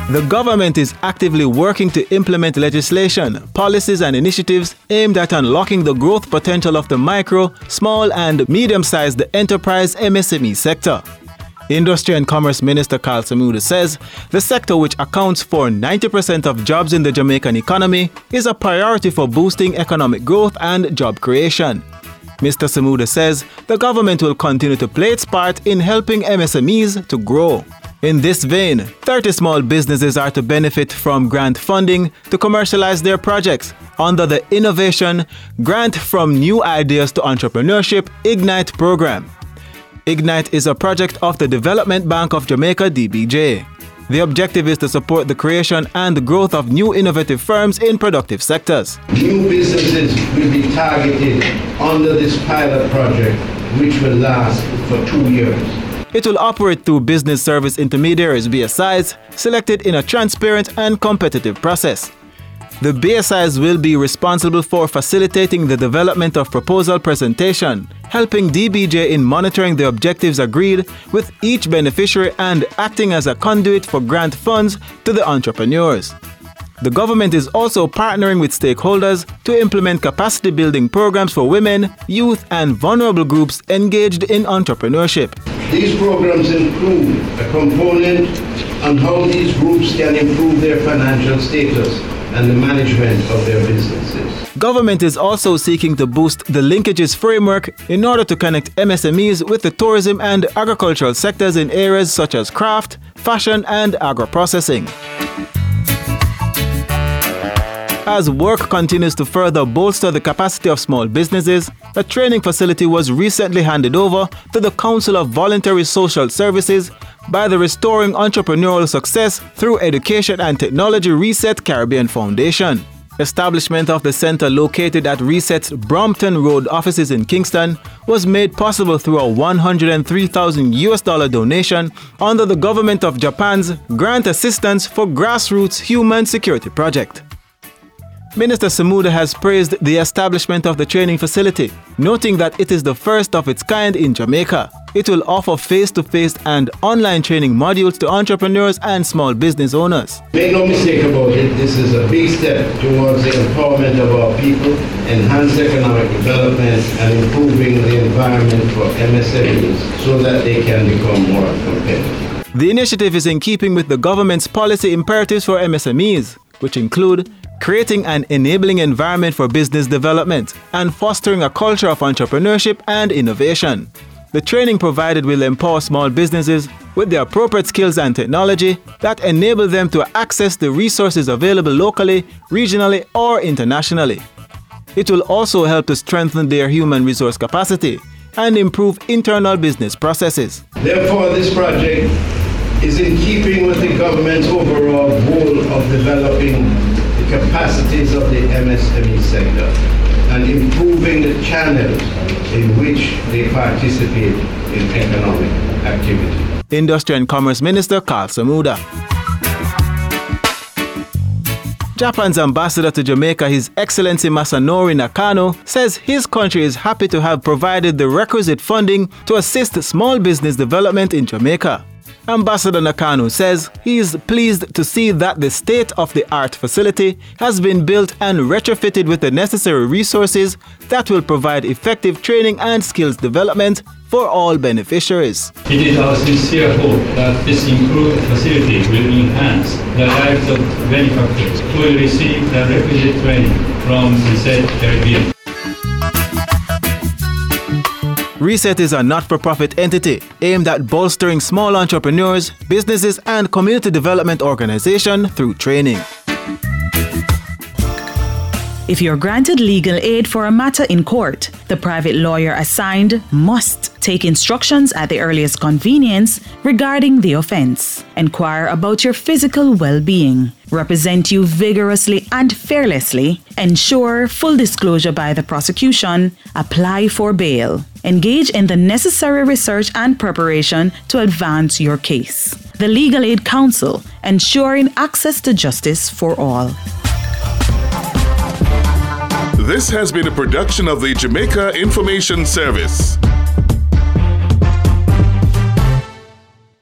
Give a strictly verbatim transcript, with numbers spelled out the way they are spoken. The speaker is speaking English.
The government is actively working to implement legislation, policies and initiatives aimed at unlocking the growth potential of the micro, small and medium-sized enterprise M S M E sector. Industry and Commerce Minister Karl Samuda says the sector, which accounts for ninety percent of jobs in the Jamaican economy, is a priority for boosting economic growth and job creation. Mister Samuda says the government will continue to play its part in helping M S M Es to grow. In this vein, thirty small businesses are to benefit from grant funding to commercialize their projects under the Innovation Grant from New Ideas to Entrepreneurship IGNITE program. IGNITE is a project of the Development Bank of Jamaica, D B J. The objective is to support the creation and the growth of new innovative firms in productive sectors. New businesses will be targeted under this pilot project, which will last for two years. It will operate through business service intermediaries B S Is selected in a transparent and competitive process. The B S Is will be responsible for facilitating the development of proposal presentation, helping D B J in monitoring the objectives agreed with each beneficiary and acting as a conduit for grant funds to the entrepreneurs. The government is also partnering with stakeholders to implement capacity building programs for women, youth and vulnerable groups engaged in entrepreneurship. These programs include a component on how these groups can improve their financial status and the management of their businesses. Government is also seeking to boost the linkages framework in order to connect M S M Es with the tourism and agricultural sectors in areas such as craft, fashion and agro-processing. As work continues to further bolster the capacity of small businesses, a training facility was recently handed over to the Council of Voluntary Social Services by the Restoring Entrepreneurial Success Through Education and Technology Reset Caribbean Foundation. Establishment of the center located at Reset's Brompton Road offices in Kingston was made possible through a one hundred three thousand US dollar donation under the Government of Japan's Grant Assistance for Grassroots Human Security Project. Minister Samuda has praised the establishment of the training facility, noting that it is the first of its kind in Jamaica. It will offer face-to-face and online training modules to entrepreneurs and small business owners. Make no mistake about it, this is a big step towards the empowerment of our people, enhanced economic development, and improving the environment for M S M Es so that they can become more competitive. The initiative is in keeping with the government's policy imperatives for M S M Es, which include creating an enabling environment for business development and fostering a culture of entrepreneurship and innovation. The training provided will empower small businesses with the appropriate skills and technology that enable them to access the resources available locally, regionally, or internationally. It will also help to strengthen their human resource capacity and improve internal business processes. Therefore, this project is in keeping with the government's overall goal of developing the capacities of the M S M E sector and improving the channels in which they participate in economic activity. Industry and Commerce Minister Karl Samuda. Japan's ambassador to Jamaica, His Excellency Masanori Nakano, says his country is happy to have provided the requisite funding to assist small business development in Jamaica. Ambassador Nakano says he is pleased to see that the state-of-the-art facility has been built and retrofitted with the necessary resources that will provide effective training and skills development for all beneficiaries. It is our sincere hope that this improved facility will enhance the lives of benefactors who will receive the requisite training from Reset Caribbean. Reset is a not-for-profit entity aimed at bolstering small entrepreneurs, businesses, and community development organizations through training. If you're granted legal aid for a matter in court, the private lawyer assigned must take instructions at the earliest convenience regarding the offense, inquire about your physical well-being, represent you vigorously and fearlessly, ensure full disclosure by the prosecution, apply for bail, engage in the necessary research and preparation to advance your case. The Legal Aid Council, ensuring access to justice for all. This has been a production of the Jamaica Information Service.